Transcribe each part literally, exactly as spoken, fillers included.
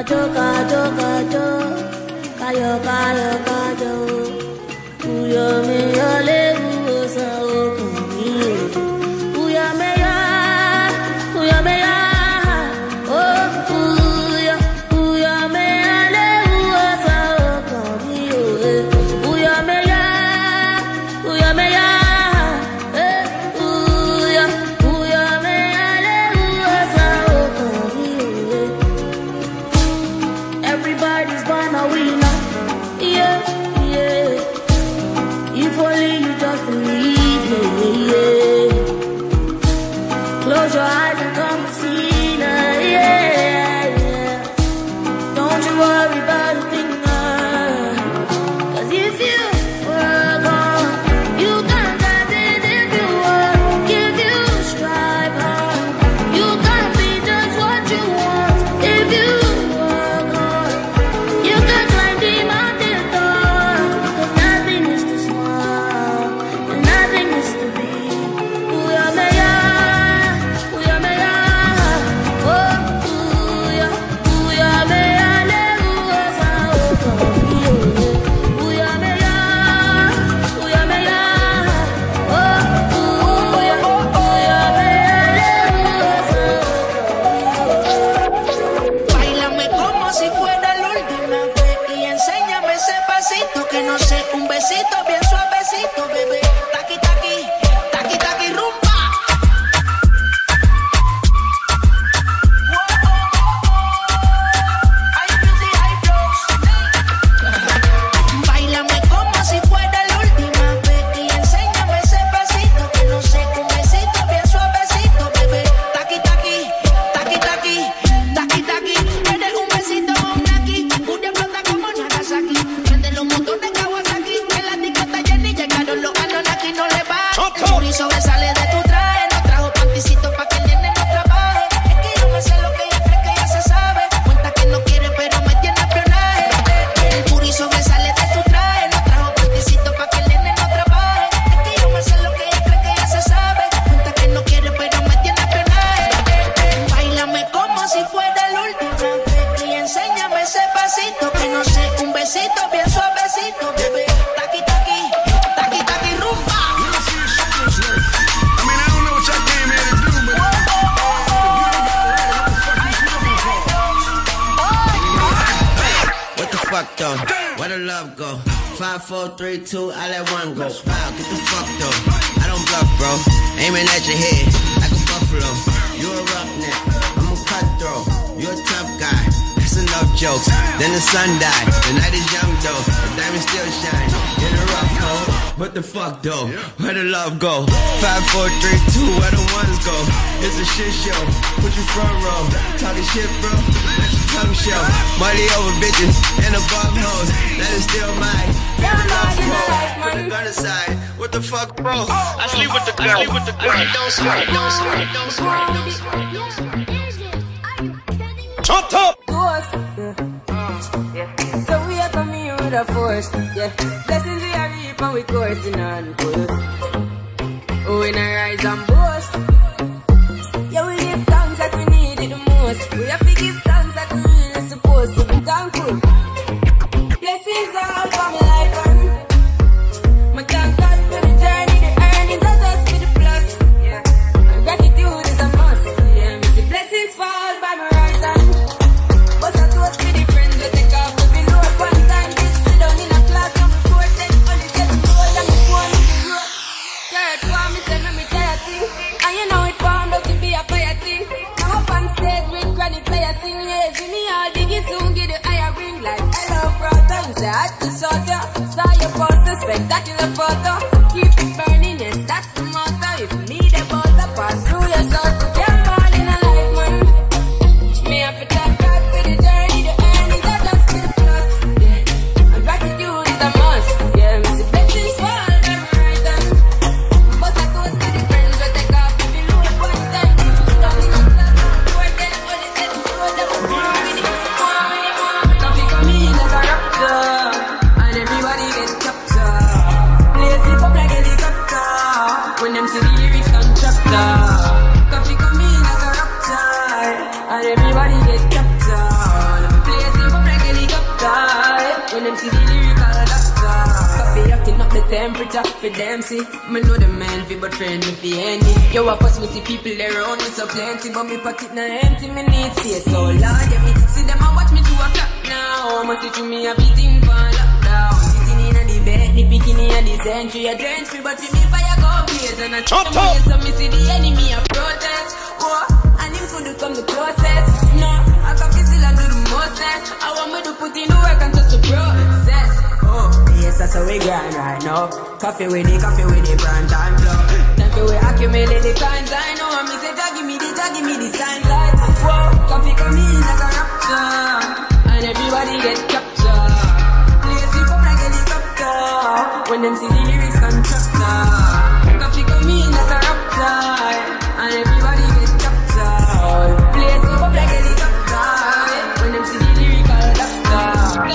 kajo, kajo, kajo, kayo, kayo, kajo. Uyo me yale uosa okami. Uya me ya, uya me ya. Oh, uya, uya me yale uosa okami. Uya me ya, uya me ya. Uya, uya me yale uosa okami. Everybody's gonna win, yeah, yeah. If only you just believe, yeah, yeah. Close your eyes and come and see now, yeah, yeah. Don't you worry about a thing, uh, cause if you work on, you can get it if you work. If you strive hard, you can be just what you want. If you work hard, you can climb the mountain top. Cause nothing is too small, and nothing is too big. Uya me ya, uya me ya. Oh, uya, uya me ya le uosa okami. Uya me ya, uya me ya. Oh, uya, uya me ya le uosa okami. Báilame como si fuera la última vez y enséñame ese pasito que no sé, un besito bien suavecito, bebé. Taqui, taqui, taqui, taqui, rumba. Hay music, hay flows. Báilame como si fuera la última vez y enséñame ese pasito que no sé, un besito bien suavecito, bebé. Taqui, taqui, taqui, taqui, taqui, taqui. Eres un besito con un aquí, un de flota como Nagasaki. Prende los motores Kawasaki, en la discota Jenny llegaron los Anunnaki, no le va. El booty sobresale de tu traje, no trajo panticito pa' que el nene no trabaje. Es que yo me sé lo que ella cree que ya se sabe. Cuenta que no quiere pero me tiene espionaje. El booty sobresale de tu traje, no trajo panticito pa' que el nene no trabaje. Es que yo me sé lo que ella cree que ya se sabe. Cuenta que no quiere pero me tiene espionaje. Báilame como si fuera la última vez y enséñame ese pasito que no sé, un besito bien suavecito, bebé. Taqui, taqui, taqui, taqui, rumba. I mean, I don't know what y'all came here to do, but What the fuck though? Where the love go? Five, four, three, two, I let one go. Wow, get the fuck though. I don't bluff, bro. Aiming at your head like a buffalo. You a roughneck, I'm a cutthroat. You a tough guy. That's enough jokes. Then the sun died. The night is young though. The diamond still shine. In a rough hole. What the fuck though? Where the love go? Five, four, three, two, where the ones go? It's a shit show. Put you front row. Talking shit, bro. Let your tongue show. Money over bitches and above hoes. That is still mine. Where the love go? Put the gun aside. What the fuck, bro? I sleep with the gun. I sleep with the gun. Don't sweat. Don't sweat. Don't sweat. Chop top. Ghost, yeah. So we are coming here with a force, yeah. Blessings we are reap and we coursing on full. Oh, we not rise and boast. Yeah, we give thanks that we need it the most. We have to give thanks that we really supposed to be thankful. Blessings all for my life and my thank God for the journey, the earnings are just for the plus. Yeah, and gratitude is a must. Yeah, me see blessings fall by my right hand. But I toast to the friends that take off the below. One time did sit down in a class and report then only get the gold and the phone with the road. Third one, me say no me try a thing. And you know it found out to be a fire thing. Now up on stage with granny play a sing. Yeah, see me all diggy soon get the higher ring. Like hello brother, you say I just saw ya. Saw your poster, spectacular photo. Keep it burning, yes that's the motto. If you need a butter, pass through your soul. Yeah, all in a life man. Me have to thank God for the journey, the earnings are just for the plus. Yeah, and gratitude is a must. Yeah, me see blessings fall by my right hand. But I toast to the friends that take off the below. One time you sit down in a class, before then only said the road that was more many, more many, more many. Now pick on me like a raptor, and everybody get captured. Lazy temperature for them see. Me know the man fi but friend me fi any. Yo, of course me see people around me so plenty, but me pocket na empty. Me need space so Lord, yeah, me see them and watch me to a clock now. Must see through me a beating for lockdown. Sitting in a the bed, the bikini and the century a drench me, but see me fire go blaze and I see the way so me see the enemy a protest. Oh, and him could come the closest. No, I can feel still and do the mostest. I want me to put in the work and just to process. Oh, yes, that's how we grind right now. Coffee with the, coffee with the brand time flow. Time for we accumulate the times I know. And me say, Jah give me the, Jah give me the signs like, whoa, coffee come in like a rapture. And everybody get captured. Play sleep up like a helicopter. When them see the lyrics constructor. Coffee come in like a rapture. And everybody get captured. Play sleep up like a helicopter. When them see the lyrical doctor.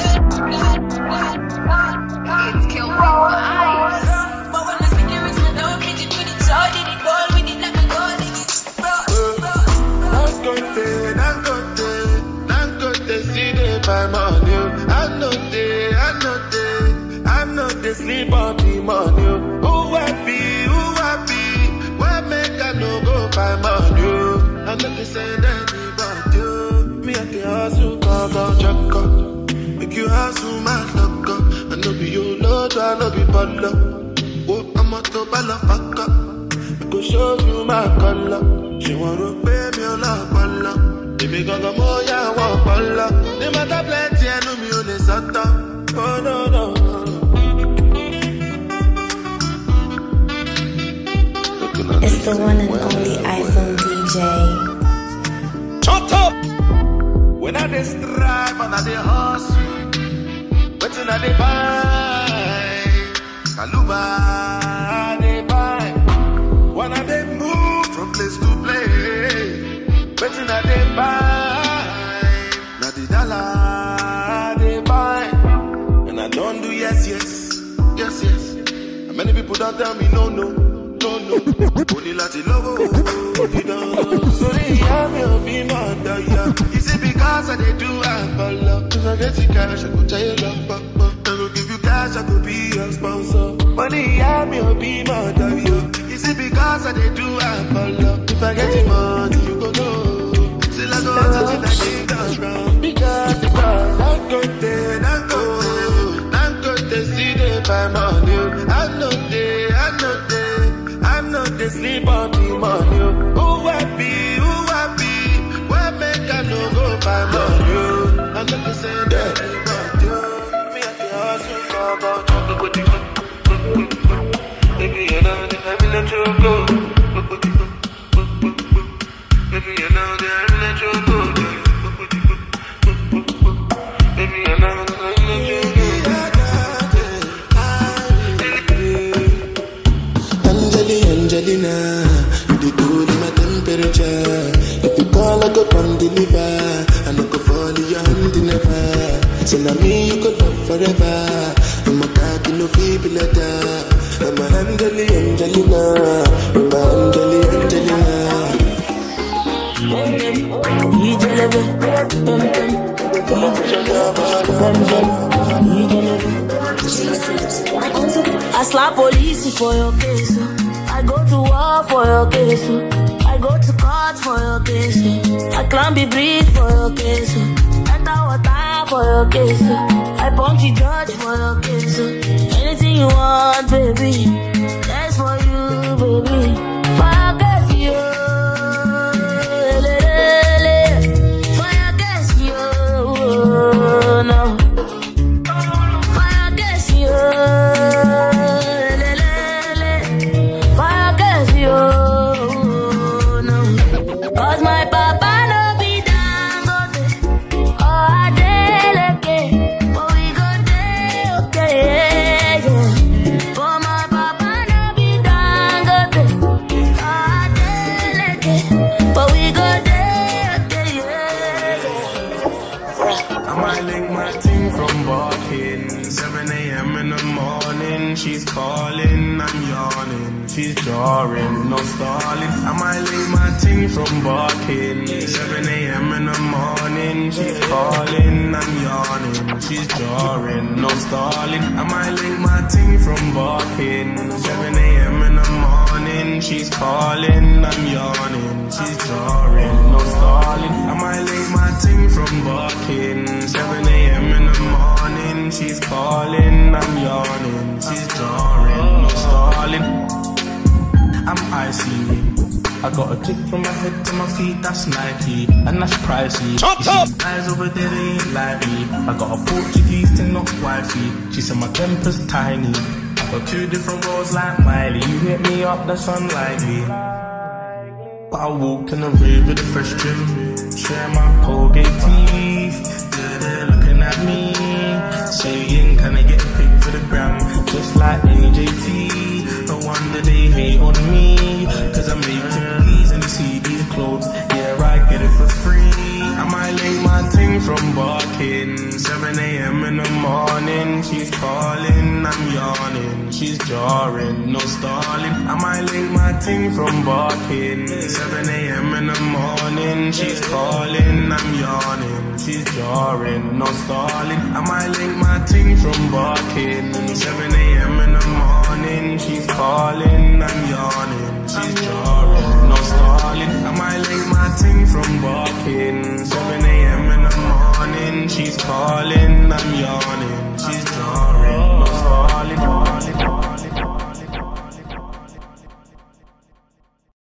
It's kill me for eyes. But when I speak lyrics, me don't fit it with it. So did it go with it like a goal. Dangote, Dangote, Dangote, see the find money. I know they, I know they, I know they sleep on the money. Who happy, who happy, where make I no go find money? I know they send anybody. Me at the hustle, go go check up. Make you hustle, my luck up. I know be your lord, I know be baller. Oh, I'm a to baller, fuck up. I go show you my color. She wanna pay me a lot, baller. Baby, gonna more, yeah, I want baller. They matter plenty, I know me only sata. Oh, no, no, no. It's the one and only iPhone D J. Shut up! When I dey strive and I dey hustle, waiting I dey buy, Kaluba I dey buy. When I dey move from place to place, waiting I dey buy, na the dollar I dey buy. And I don't do yes, yes, yes, yes. And many people don't tell me no, no, no, no. Only Lati love, you don't know. So they hear me or be mother, yeah. Is it because I they do have for love? If I get the cash, I go tell you love, but I go give you cash, I go be your sponsor. Money, hear me or be mother, yeah. Is it because I they do have for love? If I get the money, you go know. Still I go out to the kingdom. Because the brand, I go there, I go there. I go there, see the find money. I know they, I know they, I know they sleep on the money. Who happy, who happy, where make I no go find money? I know they say that they want you. Me at the hustle, go about to go to go. Baby, you know that I'm let you go. Baby, you know that I'm let you go. Baby, you know that I'm let you go. Angelina, you the cool in my temperature. If you call, I go come deliver. I no go fall in your hand never. So now me you could love forever. I'm a cocky no feeble letter. I'm a Angeli Angelina. I'm a Angeli Angelina. I slap police for your case. I go to war for your case. I go to court for your case. I climb the bridge for your case. Enter water for your case. I punch the judge for your case. Anything you want, baby, that's for you, baby. Fire case, you. Fire case, you. No. Fire case, you. Cause my papa no be Dangote or Adeleke, but we go there, okay, yeah. For my papa no be Dangote or Adeleke, but we go there, okay, yeah. I might link my team from barking seven a m in the morning. morning, she's calling, I'm yawning, she's jarring, no stalling. I might leave my ting from barking. seven a.m. in the morning, she's calling, I'm yawning, she's jarring, no stalling. I might leave my ting from barking. seven a.m. in the morning, she's calling, I'm yawning, she's jarring, no stalling. I might leave my ting from barking. seven a.m. in the morning, she's calling, I'm yawning, she's jarring, no stalling. I'm icy. I got a tick from my head to my feet, that's Nike, and that's pricey. Chop, chop. You see eyes over there, they ain't like me. I got a Portuguese thing, not wifey. She said my temper's tiny. I got two different roles like Miley. You hit me up, that's unlikely. But I walked in the rave with a fresh trim, share my Colgate teeth. Yeah, they're looking at me, saying, can I get a pic for the gram? Just like A J T. No wonder they hate on me, cause I make cookies and you see these clothes. Yeah, I get it for free. I might link my ting from barking. seven a.m. in the morning, she's calling, I'm yawning, she's jarring, no stalling. I might link my ting from barking. seven a.m. in the morning, she's calling, I'm yawning, she's jarring, no stalling. I might link my ting from barking. seven a.m. in the morning, she's calling, I'm yawning, she's jarring, no stalling. I might link my ting from barking. seven a.m. in the morning, she's calling, I'm yawning.